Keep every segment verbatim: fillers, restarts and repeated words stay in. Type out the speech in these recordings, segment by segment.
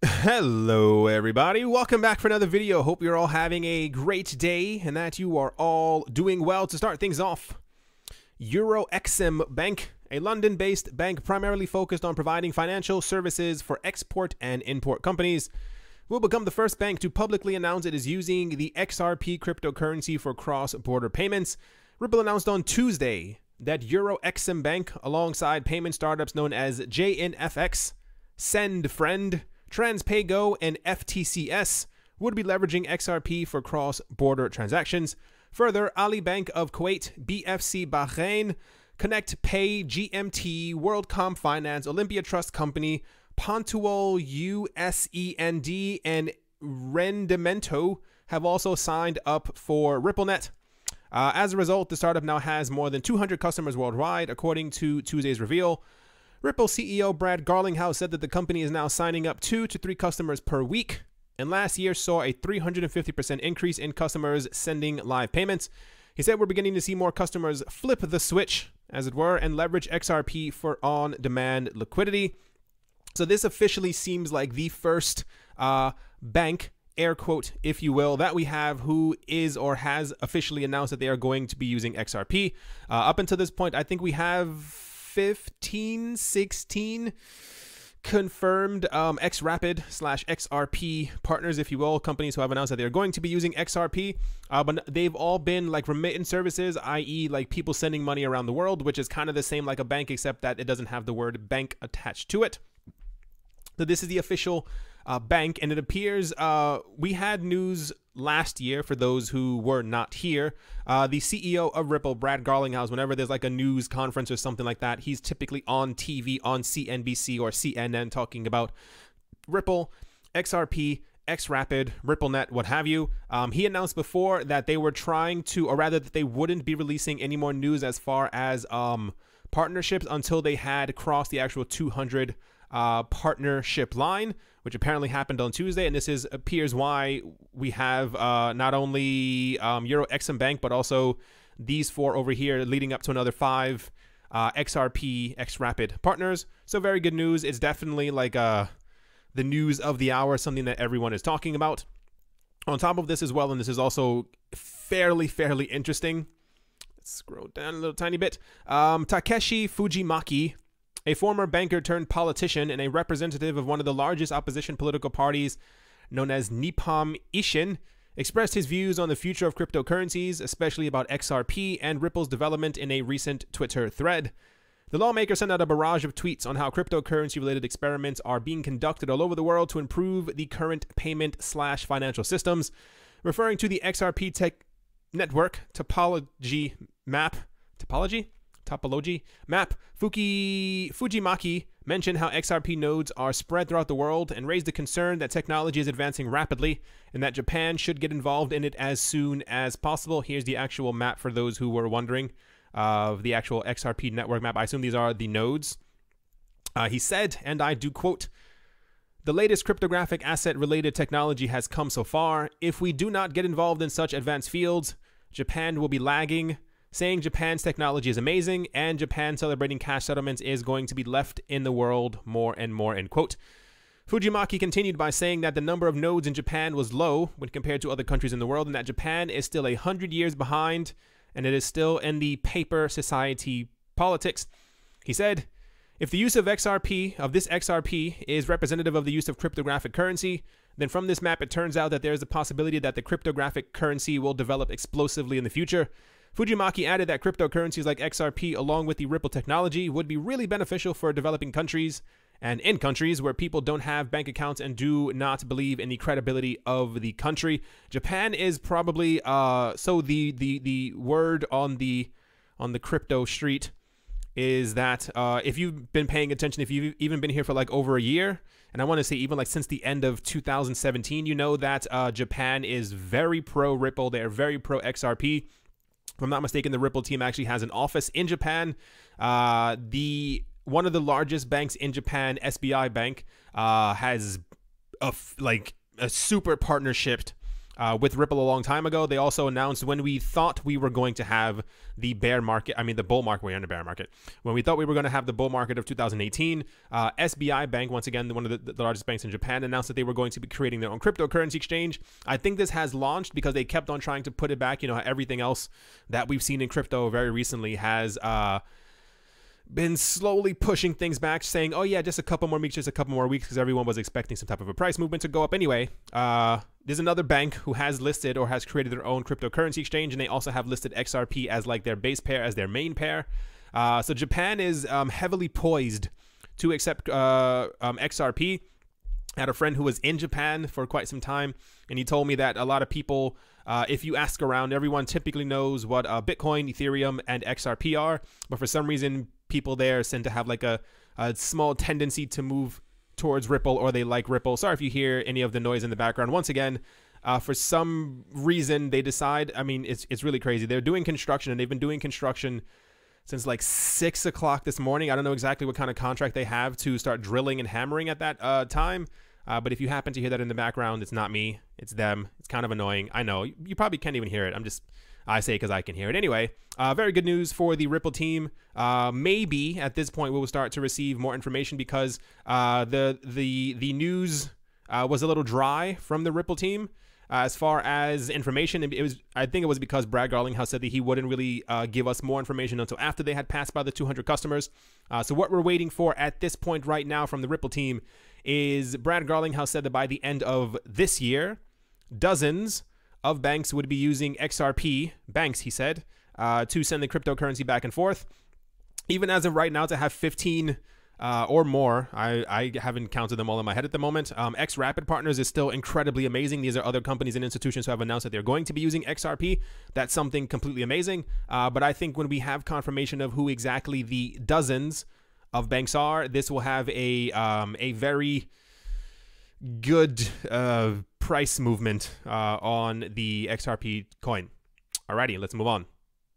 Hello everybody, welcome back for another video. Hope you're all having a great day and that you are all doing well. To start things off, EuroExim Bank, a London-based bank primarily focused on providing financial services for export and import companies, will become the first bank to publicly announce it is using the X R P cryptocurrency for cross-border payments. Ripple announced on Tuesday that EuroExim Bank, alongside payment startups known as J N F X, SendFriend, TransPayGo, and F T C S, would be leveraging X R P for cross-border transactions. Further, Ali Bank of Kuwait, B F C Bahrain, Connect Pay, G M T, WorldCom Finance, Olympia Trust Company, Pontual U S E N D, and Rendimento have also signed up for RippleNet. Uh, as a result, the startup now has more than two hundred customers worldwide, according to Tuesday's reveal. Ripple C E O Brad Garlinghouse said that the company is now signing up two to three customers per week, and last year saw a three hundred fifty percent increase in customers sending live payments. He said we're beginning to see more customers flip the switch, as it were, and leverage X R P for on-demand liquidity. So this officially seems like the first uh, bank, air quote, if you will, that we have who is or has officially announced that they are going to be using X R P. Uh, up until this point, I think we have fifteen, sixteen confirmed um, X-Rapid slash X R P partners, if you will, companies who have announced that they're going to be using X R P, uh, but they've all been like remittance services, that is like people sending money around the world, which is kind of the same like a bank, except that it doesn't have the word bank attached to it. So this is the official uh, bank, and it appears uh, we had news last year for those who were not here. Uh, the C E O of Ripple, Brad Garlinghouse, whenever there's like a news conference or something like that, he's typically on T V on C N B C or C N N talking about Ripple, X R P, X-Rapid, RippleNet, what have you. Um, he announced before that they were trying to, or rather that they wouldn't be releasing any more news as far as um, partnerships until they had crossed the actual two hundred uh, partnership line, which apparently happened on Tuesday, and this is appears why we have uh, not only um, EuroExim Bank, but also these four over here, leading up to another five uh, X R P, X-Rapid partners. So very good news. It's definitely like uh, the news of the hour, something that everyone is talking about. On top of this as well, and this is also fairly, fairly interesting. Let's scroll down a little tiny bit. Um, Takeshi Fujimaki, a former banker turned politician and a representative of one of the largest opposition political parties known as Nippon Ishin, expressed his views on the future of cryptocurrencies, especially about X R P and Ripple's development in a recent Twitter thread. The lawmaker sent out a barrage of tweets on how cryptocurrency-related experiments are being conducted all over the world to improve the current payment slash financial systems, referring to the X R P tech network topology map. Topology? Topology map. Fuki, Fujimaki mentioned how X R P nodes are spread throughout the world and raised the concern that technology is advancing rapidly and that Japan should get involved in it as soon as possible. Here's the actual map for those who were wondering of the actual X R P network map. I assume these are the nodes. Uh, he said, and I do quote, "The latest cryptographic asset-related technology has come so far. If we do not get involved in such advanced fields, Japan will be lagging. Saying Japan's technology is amazing and Japan celebrating cash settlements is going to be left in the world more and more," end quote. Fujimaki continued by saying that the number of nodes in Japan was low when compared to other countries in the world, and that Japan is still a hundred years behind and it is still in the paper society politics. He said, "If the use of X R P, of this X R P, is representative of the use of cryptographic currency, then from this map it turns out that there is a possibility that the cryptographic currency will develop explosively in the future." Fujimaki added that cryptocurrencies like X R P, along with the Ripple technology, would be really beneficial for developing countries and in countries where people don't have bank accounts and do not believe in the credibility of the country. Japan is probably uh, so the the the word on the on the crypto street is that uh, if you've been paying attention, if you've even been here for like over a year, and I want to say even like since the end of two thousand seventeen, you know that uh, Japan is very pro Ripple. They're very pro X R P. If I'm not mistaken, the Ripple team actually has an office in Japan. Uh, the one of the largest banks in Japan, S B I Bank, uh, has a like a super partnership uh, with Ripple a long time ago. They also announced when we thought we were going to have the bear market, I mean the bull market, we're in the bear market. When we thought we were going to have the bull market of two thousand eighteen, uh, S B I Bank, once again, one of the, the largest banks in Japan, announced that they were going to be creating their own cryptocurrency exchange. I think this has launched because they kept on trying to put it back. You know, everything else that we've seen in crypto very recently has uh, been slowly pushing things back, saying, oh yeah, just a couple more weeks, just a couple more weeks, because everyone was expecting some type of a price movement to go up anyway. Uh, there's another bank who has listed or has created their own cryptocurrency exchange, and they also have listed X R P as like their base pair, as their main pair. Uh, so Japan is um, heavily poised to accept uh, um, X R P. I had a friend who was in Japan for quite some time, and he told me that a lot of people, uh, if you ask around, everyone typically knows what uh, Bitcoin, Ethereum, and X R P are, but for some reason, people there tend to have like a, a small tendency to move towards Ripple, or they like Ripple. Sorry if you hear any of the noise in the background. Once again, uh, for some reason, they decide, I mean, it's, it's really crazy. They're doing construction, and they've been doing construction since like six o'clock this morning. I don't know exactly what kind of contract they have to start drilling and hammering at that uh, time. Uh, but if you happen to hear that in the background, it's not me, it's them. It's kind of annoying. I know you probably can't even hear it. I'm just, I say because I can hear it. Anyway, uh, very good news for the Ripple team. Uh, maybe at this point we will start to receive more information, because uh, the the the news uh, was a little dry from the Ripple team uh, as far as information. It was, I think it was because Brad Garlinghouse said that he wouldn't really uh, give us more information until after they had passed by the two hundred customers. Uh, so what we're waiting for at this point right now from the Ripple team is Brad Garlinghouse said that by the end of this year, dozens of banks would be using X R P, banks, he said, uh, to send the cryptocurrency back and forth. Even as of right now, to have fifteen uh, or more, I, I haven't counted them all in my head at the moment. Um, X Rapid Partners is still incredibly amazing. These are other companies and institutions who have announced that they're going to be using X R P. That's something completely amazing. Uh, but I think when we have confirmation of who exactly the dozens of banks are, this will have a um, a very good uh, price movement uh, on the X R P coin. Alrighty, let's move on.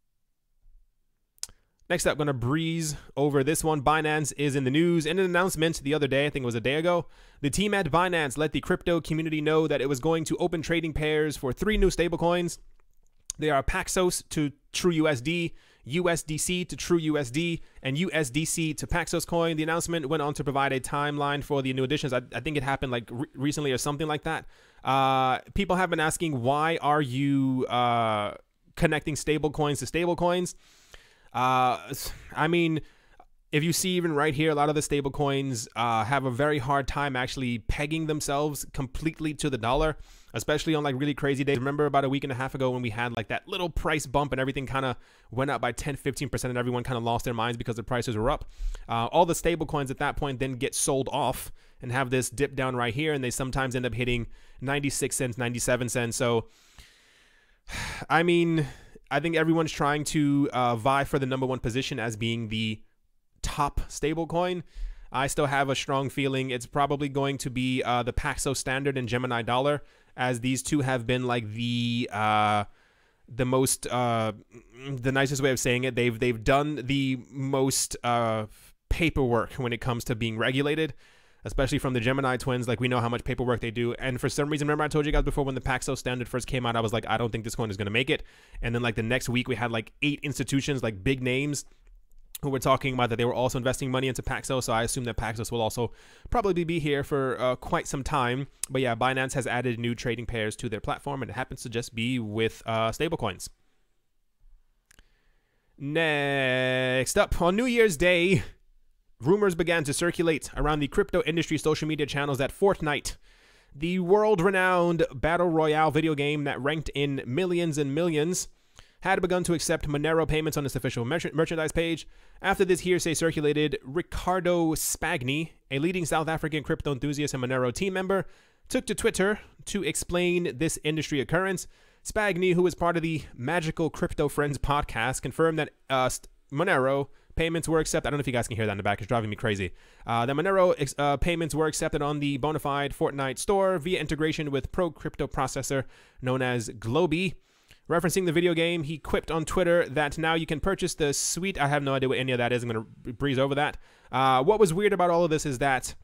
Next up, going to breeze over this one. Binance is in the news. In an announcement the other day, I think it was a day ago, the team at Binance let the crypto community know that it was going to open trading pairs for three new stablecoins. They are Paxos to True U S D, U S D C to True U S D, and U S D C to Paxos coin. The announcement went on to provide a timeline for the new additions. I, I think it happened like re recently or something like that. Uh, people have been asking, why are you uh, connecting stable coins to stable coins? Uh, I mean, if you see even right here, a lot of the stable coins uh, have a very hard time actually pegging themselves completely to the dollar, especially on like really crazy days. Remember about a week and a half ago when we had like that little price bump and everything kind of went up by ten, fifteen percent and everyone kind of lost their minds because the prices were up. Uh, all the stable coins at that point then get sold off and have this dip down right here, and they sometimes end up hitting ninety-six cents, ninety-seven cents. So, I mean, I think everyone's trying to uh, vie for the number one position as being the top stable coin. I still have a strong feeling it's probably going to be uh, the Paxos Standard and Gemini Dollar, as these two have been like the uh, the most uh, the nicest way of saying it. They've they've done the most uh, paperwork when it comes to being regulated, especially from the Gemini twins. Like, we know how much paperwork they do. And for some reason, remember I told you guys before when the Paxos Standard first came out, I was like, I don't think this coin is going to make it. And then like the next week we had like eight institutions, like big names, who were talking about that they were also investing money into Paxos. So I assume that Paxos will also probably be here for uh, quite some time. But yeah, Binance has added new trading pairs to their platform, and it happens to just be with uh, stablecoins. Next up, on New Year's Day, rumors began to circulate around the crypto industry social media channels that Fortnite, the world-renowned battle royale video game that ranked in millions and millions, had begun to accept Monero payments on its official mer merchandise page. After this hearsay circulated, Ricardo Spagni, a leading South African crypto enthusiast and Monero team member, took to Twitter to explain this industry occurrence. Spagni, who is part of the Magical Crypto Friends podcast, confirmed that uh, Monero payments were accepted. I don't know if you guys can hear that in the back. It's driving me crazy. Uh, the Monero uh, payments were accepted on the Bonafide Fortnite store via integration with pro crypto processor known as Globy. Referencing the video game, he quipped on Twitter that now you can purchase the suite. I have no idea what any of that is. I'm going to breeze over that. Uh, what was weird about all of this is that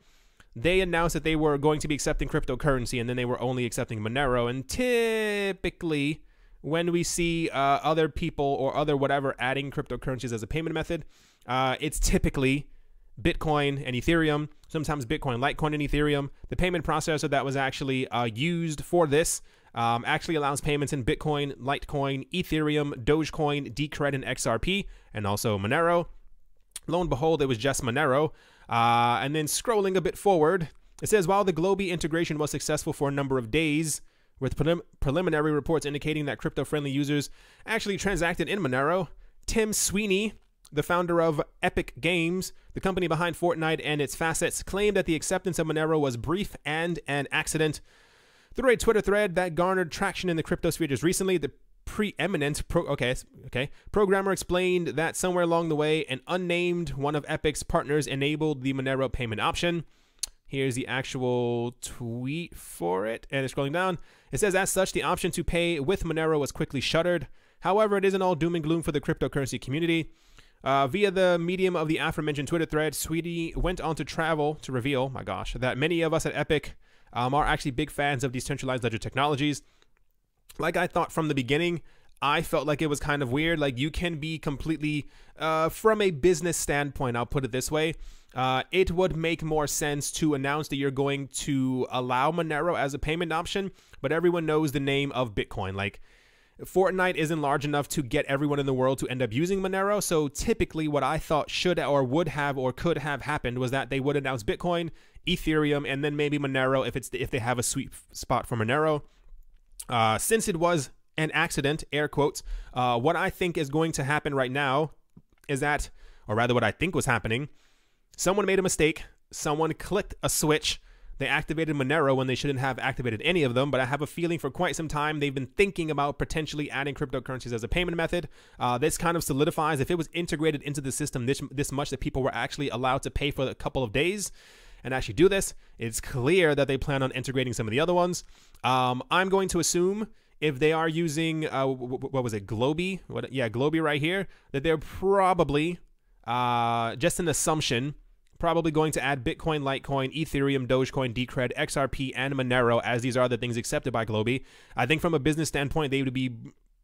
they announced that they were going to be accepting cryptocurrency, and then they were only accepting Monero. And typically, when we see uh, other people or other whatever adding cryptocurrencies as a payment method, uh, it's typically Bitcoin and Ethereum, sometimes Bitcoin, Litecoin, and Ethereum. The payment processor that was actually uh, used for this um, actually allows payments in Bitcoin, Litecoin, Ethereum, Dogecoin, Decred, and X R P, and also Monero. Lo and behold, it was just Monero. Uh, and then scrolling a bit forward, it says, while the Globy integration was successful for a number of days, with prelim preliminary reports indicating that crypto-friendly users actually transacted in Monero, Tim Sweeney, the founder of Epic Games, the company behind Fortnite and its facets, claimed that the acceptance of Monero was brief and an accident. Through a Twitter thread that garnered traction in the crypto sphere just recently, the preeminent pro okay okay programmer explained that somewhere along the way, an unnamed one of Epic's partners enabled the Monero payment option. Here's the actual tweet for it, and it's scrolling down. It says, as such, the option to pay with Monero was quickly shuttered. However, it isn't all doom and gloom for the cryptocurrency community. Uh, via the medium of the aforementioned Twitter thread, Sweeney went on to travel to reveal, my gosh, that many of us at Epic um, are actually big fans of decentralized ledger technologies. Like I thought from the beginning, I felt like it was kind of weird. Like, you can be completely, uh, from a business standpoint, I'll put it this way, uh, it would make more sense to announce that you're going to allow Monero as a payment option, but everyone knows the name of Bitcoin. Like, Fortnite isn't large enough to get everyone in the world to end up using Monero, so typically what I thought should or would have or could have happened was that they would announce Bitcoin, Ethereum, and then maybe Monero if it's if they have a sweet spot for Monero. Uh, since it was an accident, air quotes, uh, what I think is going to happen right now is that, or rather what I think was happening, someone made a mistake, someone clicked a switch, they activated Monero when they shouldn't have activated any of them, but I have a feeling for quite some time they've been thinking about potentially adding cryptocurrencies as a payment method. Uh, this kind of solidifies, if it was integrated into the system this, this much that people were actually allowed to pay for a couple of days and actually do this, it's clear that they plan on integrating some of the other ones. Um, I'm going to assume if they are using, uh, what was it, Globy? What, yeah, Globy right here, that they're probably, uh, just an assumption, probably going to add Bitcoin, Litecoin, Ethereum, Dogecoin, Decred, X R P, and Monero, as these are the things accepted by Globy. I think from a business standpoint, they would be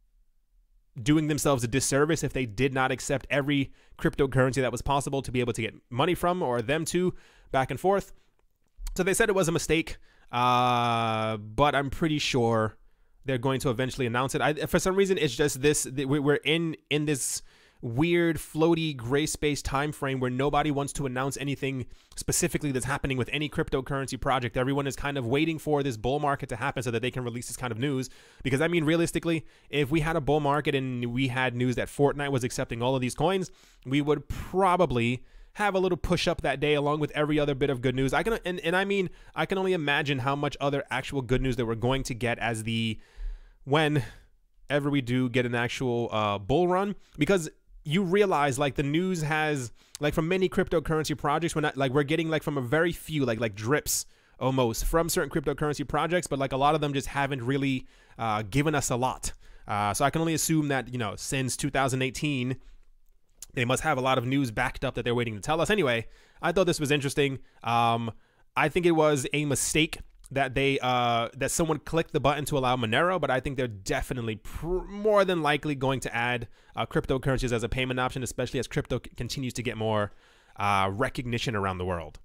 doing themselves a disservice if they did not accept every cryptocurrency that was possible to be able to get money from, or them to, back and forth. So they said it was a mistake, uh, but I'm pretty sure they're going to eventually announce it. I, for some reason, it's just this, we're in, in this weird, floaty, gray space time frame where nobody wants to announce anything specifically that's happening with any cryptocurrency project. Everyone is kind of waiting for this bull market to happen so that they can release this kind of news. Because, I mean, realistically, if we had a bull market and we had news that Fortnite was accepting all of these coins, we would probably have a little push up that day along with every other bit of good news. I can, and, and I mean, I can only imagine how much other actual good news that we're going to get as the, whenever we do get an actual uh, bull run, because you realize, like, the news has, like, from many cryptocurrency projects, we're not, like, we're getting, like, from a very few, like, like drips almost from certain cryptocurrency projects, but, like, a lot of them just haven't really uh, given us a lot. Uh, so I can only assume that, you know, since two thousand eighteen, they must have a lot of news backed up that they're waiting to tell us. Anyway, I thought this was interesting. Um, I think it was a mistake that they uh, that someone clicked the button to allow Monero, but I think they're definitely pr more than likely going to add uh, cryptocurrencies as a payment option, especially as crypto continues to get more uh, recognition around the world.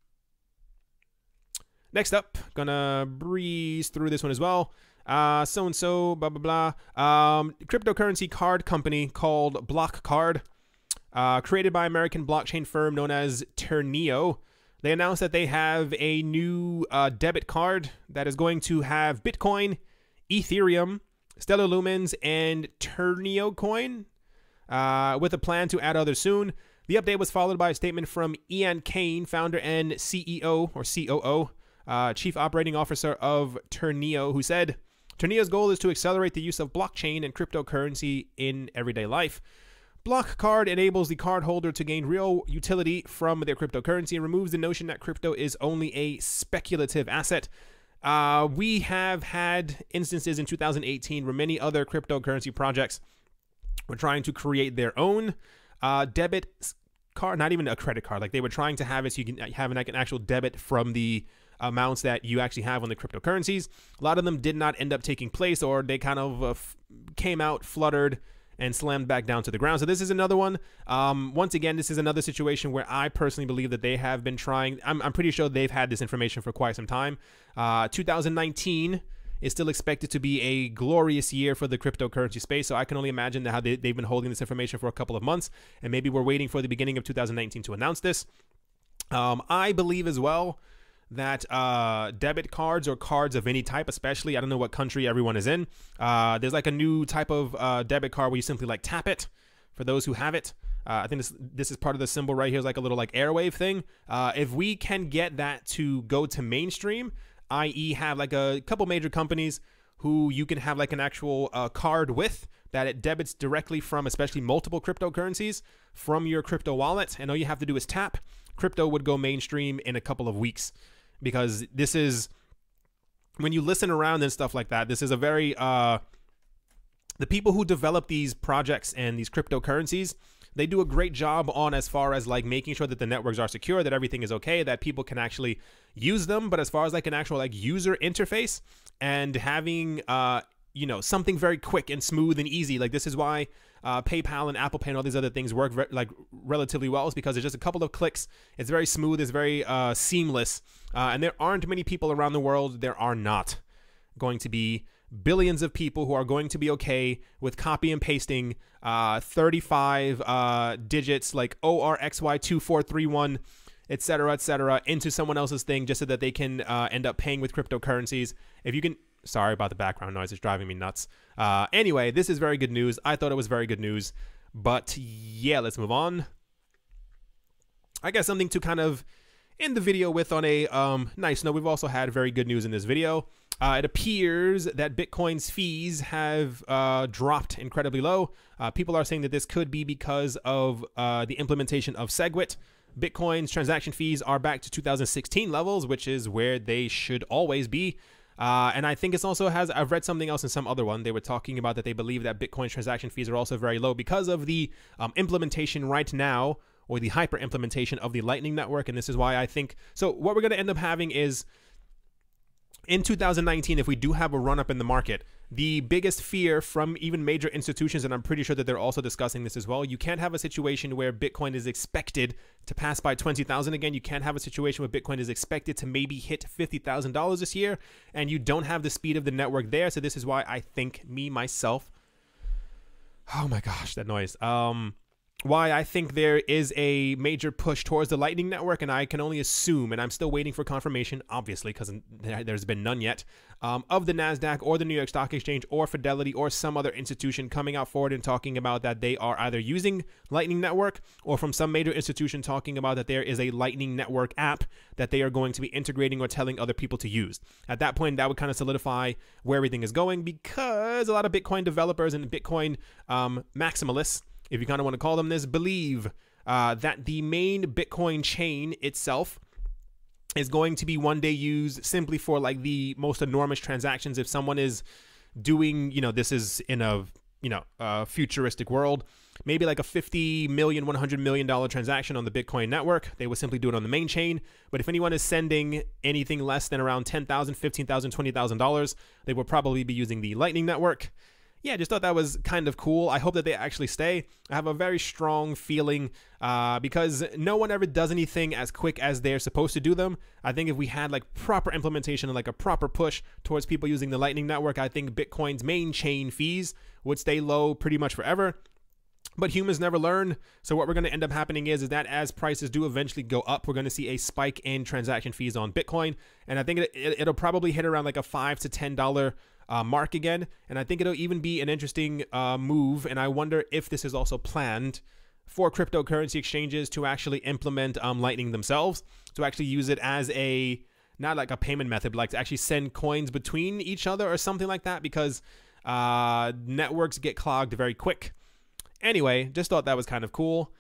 Next up, gonna breeze through this one as well. Uh, so and so, blah blah blah. Um, cryptocurrency card company called Block Card, uh, created by American blockchain firm known as Terneo. They announced that they have a new uh, debit card that is going to have Bitcoin, Ethereum, Stellar Lumens, and Terneo Coin, uh, with a plan to add others soon. The update was followed by a statement from Ian Kane, founder and C E O, or C O O, uh, Chief Operating Officer of Terneo, who said, Terneo's goal is to accelerate the use of blockchain and cryptocurrency in everyday life. Block Card enables the cardholder to gain real utility from their cryptocurrency and removes the notion that crypto is only a speculative asset. Uh, we have had instances in two thousand eighteen where many other cryptocurrency projects were trying to create their own uh, debit card, not even a credit card. Like they were trying to have it so you can have an, like an actual debit from the amounts that you actually have on the cryptocurrencies. A lot of them did not end up taking place, or they kind of uh, f- came out, fluttered, and slammed back down to the ground. So this is another one. Um, once again, this is another situation where I personally believe that they have been trying. I'm, I'm pretty sure they've had this information for quite some time. Uh, two thousand nineteen is still expected to be a glorious year for the cryptocurrency space. So I can only imagine how they, they've been holding this information for a couple of months, and maybe we're waiting for the beginning of two thousand nineteen to announce this. Um, I believe as well that uh, debit cards or cards of any type, especially, I don't know what country everyone is in. Uh, there's like a new type of uh, debit card where you simply like tap it for those who have it. Uh, I think this this is part of the symbol right here. Is like a little like airwave thing. Uh, if we can get that to go to mainstream, that is have like a couple major companies who you can have like an actual uh, card with that it debits directly from, especially multiple cryptocurrencies, from your crypto wallet, and all you have to do is tap. Crypto would go mainstream in a couple of weeks, because this is, when you listen around and stuff like that, this is a very, uh, the people who develop these projects and these cryptocurrencies, they do a great job on as far as like making sure that the networks are secure, that everything is okay, that people can actually use them. But as far as like an actual like user interface and having, uh, you know, something very quick and smooth and easy, like this is why uh, PayPal and Apple Pay and all these other things work re- like relatively well, is because it's just a couple of clicks. It's very smooth. It's very uh, seamless. Uh, and there aren't many people around the world. There are not going to be billions of people who are going to be okay with copy and pasting uh, thirty-five uh, digits like O R X Y two four three one, et cetera, et cetera, into someone else's thing just so that they can uh, end up paying with cryptocurrencies. If you can, sorry about the background noise, it's driving me nuts. Uh, anyway, this is very good news. I thought it was very good news, but yeah, let's move on. I got something to kind of end the video with on a um, nice note. We've also had very good news in this video. Uh, it appears that Bitcoin's fees have uh, dropped incredibly low. Uh, people are saying that this could be because of uh, the implementation of SegWit. Bitcoin's transaction fees are back to two thousand sixteen levels, which is where they should always be. Uh, and I think it's also has, I've read something else in some other one. They were talking about that they believe that Bitcoin's transaction fees are also very low because of the um, implementation right now, or the hyper implementation of the Lightning Network. And this is why I think, so what we're going to end up having is, in two thousand nineteen, if we do have a run up in the market, the biggest fear from even major institutions, and I'm pretty sure that they're also discussing this as well, you can't have a situation where Bitcoin is expected to pass by twenty thousand again. You can't have a situation where Bitcoin is expected to maybe hit fifty thousand dollars this year, and you don't have the speed of the network there. So this is why I think me, myself, oh my gosh, that noise. Um, why I think there is a major push towards the Lightning Network, and I can only assume, and I'm still waiting for confirmation, obviously, because there's been none yet, um, of the NASDAQ or the New York Stock Exchange or Fidelity or some other institution coming out forward and talking about that they are either using Lightning Network, or from some major institution talking about that there is a Lightning Network app that they are going to be integrating or telling other people to use. At that point, that would kind of solidify where everything is going, because a lot of Bitcoin developers and Bitcoin um, maximalists, if you kind of want to call them this, believe uh, that the main Bitcoin chain itself is going to be one day used simply for like the most enormous transactions. If someone is doing, you know, this is in a, you know, a futuristic world, maybe like a fifty million, one hundred million dollar transaction on the Bitcoin network, they would simply do it on the main chain. But if anyone is sending anything less than around ten thousand dollars, fifteen thousand dollars, twenty thousand dollars, they will probably be using the Lightning Network. Yeah, just thought that was kind of cool. I hope that they actually stay. I have a very strong feeling uh, because no one ever does anything as quick as they're supposed to do them. I think if we had like proper implementation and like a proper push towards people using the Lightning Network, I think Bitcoin's main chain fees would stay low pretty much forever. But humans never learn. So what we're going to end up happening is, is that as prices do eventually go up, we're going to see a spike in transaction fees on Bitcoin. And I think it, it, it'll probably hit around like a five to ten dollars Uh, mark again, and I think it'll even be an interesting uh, move, and I wonder if this is also planned for cryptocurrency exchanges to actually implement um, Lightning themselves, to actually use it as a, not like a payment method, but like to actually send coins between each other or something like that, because uh, networks get clogged very quick. Anyway, just thought that was kind of cool,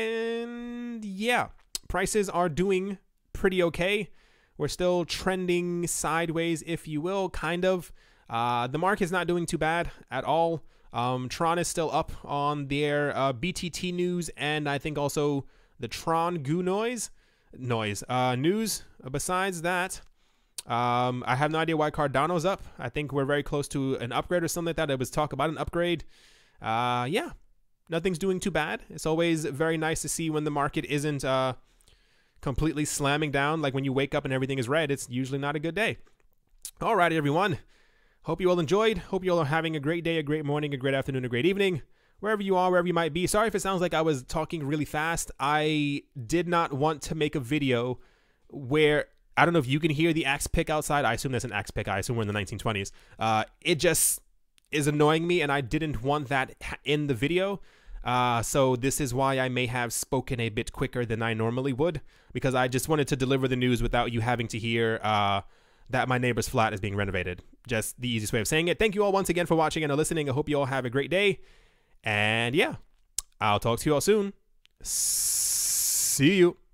and yeah, prices are doing pretty okay. We're still trending sideways, if you will, kind of. Uh, the market is not doing too bad at all. Um, Tron is still up on their uh, B T T news, and I think also the Tron goo noise noise uh, news. Besides that, um, I have no idea why Cardano's up. I think we're very close to an upgrade or something like that. It was talk about an upgrade. Uh, yeah, nothing's doing too bad. It's always very nice to see when the market isn't uh, completely slamming down. Like when you wake up and everything is red, it's usually not a good day. Alrighty, everyone. Hope you all enjoyed. Hope you all are having a great day, a great morning, a great afternoon, a great evening. Wherever you are, wherever you might be. Sorry if it sounds like I was talking really fast. I did not want to make a video where, I don't know if you can hear the axe pick outside. I assume that's an axe pick. I assume we're in the nineteen twenties. Uh, it just is annoying me, and I didn't want that in the video. Uh, so this is why I may have spoken a bit quicker than I normally would, because I just wanted to deliver the news without you having to hear uh, that my neighbor's flat is being renovated. Just the easiest way of saying it. Thank you all once again for watching and listening. I hope you all have a great day. And yeah, I'll talk to you all soon. See you.